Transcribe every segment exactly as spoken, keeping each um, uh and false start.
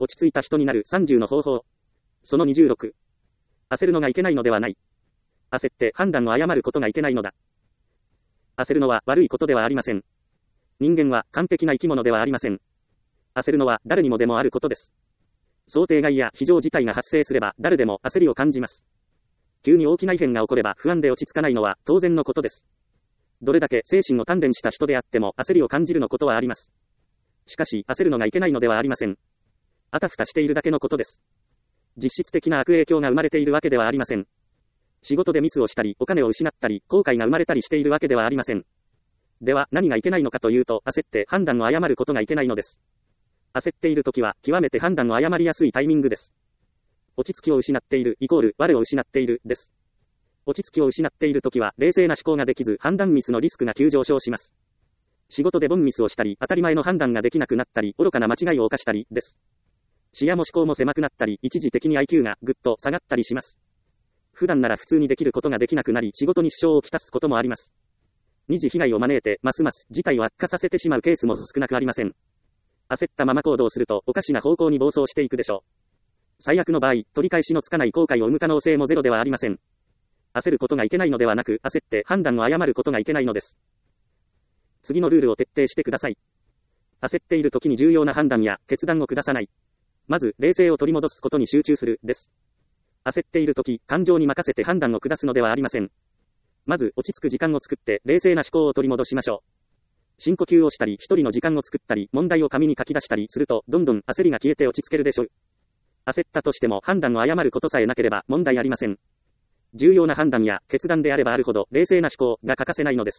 落ち着いた人になるさんじゅうの方法。そのにじゅうろく。焦るのがいけないのではない。焦って判断を誤ることがいけないのだ。焦るのは悪いことではありません。人間は完璧な生き物ではありません。焦るのは誰にもでもあることです。想定外や非常事態が発生すれば誰でも焦りを感じます。急に大きな異変が起これば不安で落ち着かないのは当然のことです。どれだけ精神を鍛錬した人であっても焦りを感じるのことはあります。しかし焦るのがいけないのではありません。あたふたしているだけのことです。実質的な悪影響が生まれているわけではありません。仕事でミスをしたり、お金を失ったり、後悔が生まれたりしているわけではありません。では、何がいけないのかというと、焦って判断を誤ることがいけないのです。焦っているときは、極めて判断を誤りやすいタイミングです。落ち着きを失っている、イコール、我を失っている、です。落ち着きを失っているときは、冷静な思考ができず、判断ミスのリスクが急上昇します。仕事でボンミスをしたり、当たり前の判断ができなくなったり、愚かな間違いを犯したり、です。視野も思考も狭くなったり、一時的に アイキュー がぐっと下がったりします。普段なら普通にできることができなくなり、仕事に支障をきたすこともあります。二次被害を招いて、ますます事態を悪化させてしまうケースも少なくありません。焦ったまま行動すると、おかしな方向に暴走していくでしょう。最悪の場合、取り返しのつかない後悔を生む可能性もゼロではありません。焦ることがいけないのではなく、焦って判断を誤ることがいけないのです。次のルールを徹底してください。焦っている時に重要な判断や決断を下さない。まず、冷静を取り戻すことに集中する、です。焦っている時、感情に任せて判断を下すのではありません。まず、落ち着く時間を作って、冷静な思考を取り戻しましょう。深呼吸をしたり、一人の時間を作ったり、問題を紙に書き出したりすると、どんどん焦りが消えて落ち着けるでしょう。焦ったとしても判断を誤ることさえなければ問題ありません。重要な判断や決断であればあるほど、冷静な思考が欠かせないのです。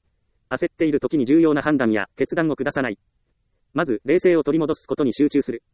焦っている時に重要な判断や決断を下さない。まず、冷静を取り戻すことに集中する。